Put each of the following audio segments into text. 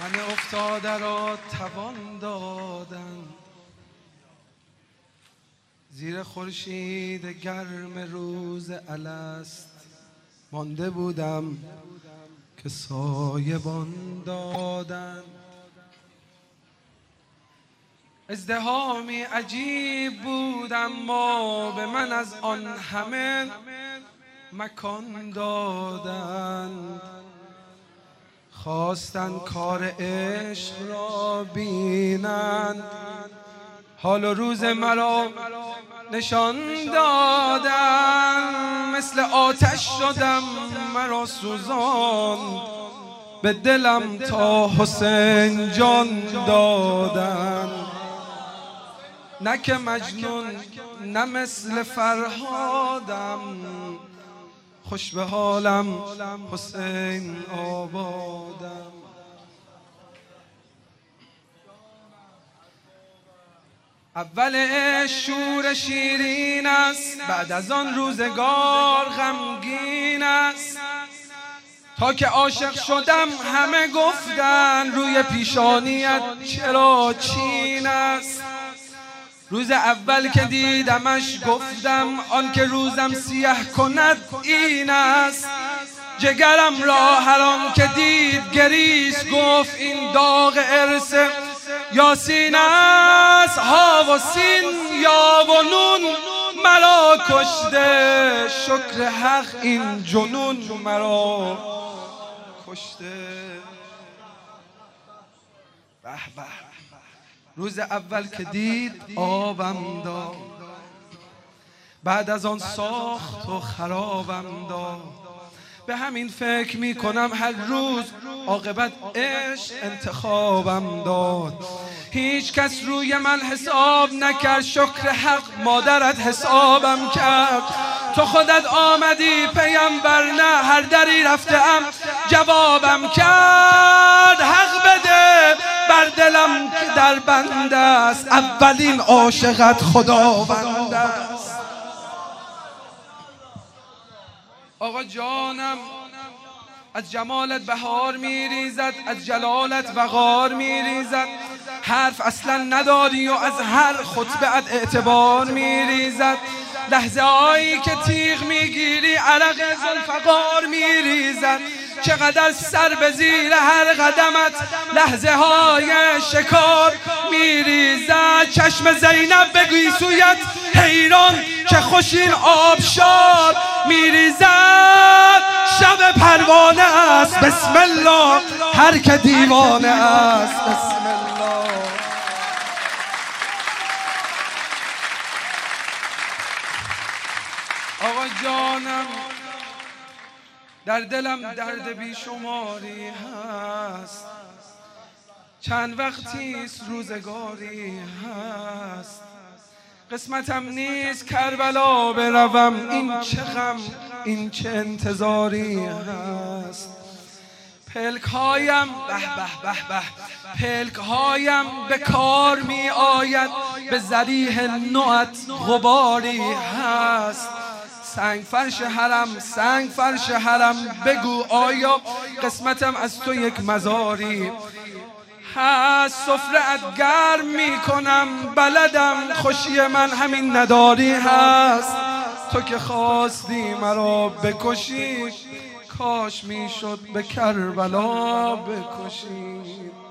من افتاده را توان دادم، زیر خورشید گرم روز الست مانده بودم که سایبان دادن. ازدحامی عجیب بود اما به من از آن همه مکان دادند. خواستن کار عشق را بینند، حال و روز مرا نشان دادن. مثل آتش شدم مرا سوزان، به دلم تا حسین جان دادن. نه که مجنون نه مثل فرهادم، خوش به حالم حسین آبادم. اول شور شیرین است، بعد از آن روزگار غمگین است. تا که عاشق شدم همه گفتن روی پیشانیت چرا چین است. روز اول که دیدمش گفتم آن که روزم سیاه کند این است. جگرم را هر آن که دید گریست، گفت این داغ ارث یاسین است. ها و سین یا و نون مرا کشته، شکر حق این جنون مرا کشته. به به روز اول که دید آبم داد، بعد از آن ساخت و خرابم داد. به همین فکر می کنم هر روز عاقبت عشق انتخابم داد. هیچ کس روی من حساب نکرد، شکر حق مادرت حسابم کرد. تو خودت آمدی پیامبر، نه هر دری رفتم جوابم کرد. حق بده بر دلم که در بنده است، اولین عاشقت خداوند است. آقا جانم از جمالت بهار میریزد، از جلالت وقار میریزد. حرف اصلا نداری و از هر خطبه‌ات اعتبار میریزد. لحظه هایی که تیغ میگیری عرق ذوالفقار میریزد. چقدر سر به زیر هر قدمت لحظه های شکار میریزد. چشم زینب به گیسویت حیران که خوشین آبشار میریزد. شب پروانه است بسم الله، هر که دیوانه است بسم الله. آقا جانم در دلم درد بیشماری هست، چند وقتیست روزگاری هست. قسمتم نیست کربلا بروم، این چه غم این چه انتظاری هست. پلک هایم به به به به، پلک هایم به کار می آید، به ذریح نوعت غباری هست. سنگ فرش حرم سنگ فرش حرم، بگو آیا قسمتم از تو یک مزاری هست. سفره‌ات گرم می کنم بلدم، خوشی من همین نداری هست. تو که خواستی مرا بکشی، کاش می شد به کربلا بکشی.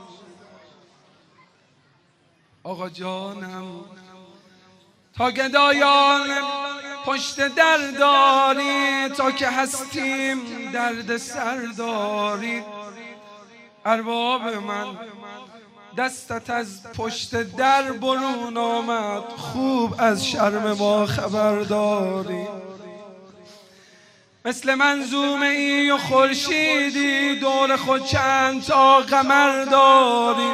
آقا جانم تا گدایان پشت در داری، تا که هستیم درد سر داری. ارباب من دستت از پشت در برون آمد، خوب از شرم ما خبر داری. مثل منظومه ای و خورشیدی، دور خود چند تا قمر داری.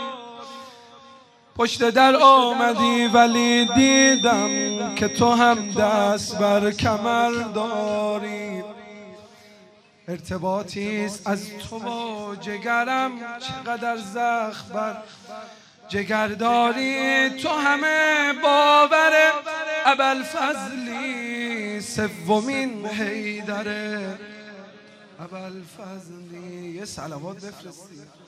پشت در آمدی ولی دیدم که تو هم دست بر کمر داری. ارتباطیست از تو با جگرم، چقدر زخم بر جگر داری. تو همه باور ابوالفضلی، سومین حیدره ابوالفضلی. یه صلوات بفرستی.